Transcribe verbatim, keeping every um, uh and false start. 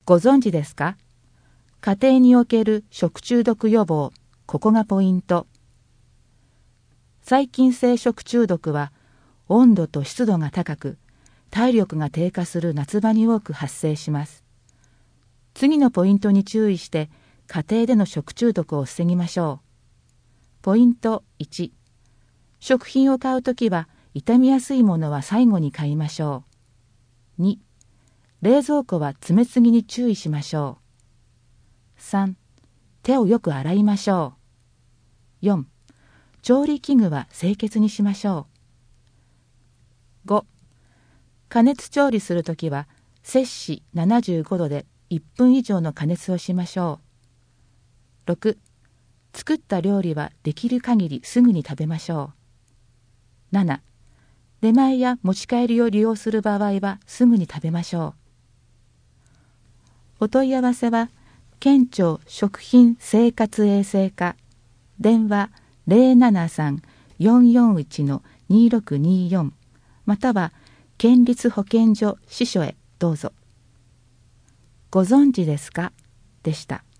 ご存知ですか？家庭における食中毒予防、ここがポイント。細菌性食中毒は温度と湿度が高く、体力が低下する夏場に多く発生します。次のポイントに注意して家庭での食中毒を防ぎましょう。ポイントいち、食品を買うときは傷みやすいものは最後に買いましょう。に、冷蔵庫は詰めすぎに注意しましょう。さん、手をよく洗いましょう。よん、調理器具は清潔にしましょう。ご、加熱調理するときは摂氏ななじゅうごどでいっぷん以上の加熱をしましょう。ろく、作った料理はできる限りすぐに食べましょう。なな、出前や持ち帰りを利用する場合はすぐに食べましょう。お問い合わせは県庁食品生活衛生課、電話 ゼロななさん よんよんいち にろくによん または県立保健所支所へどうぞ。ご存知ですかでした。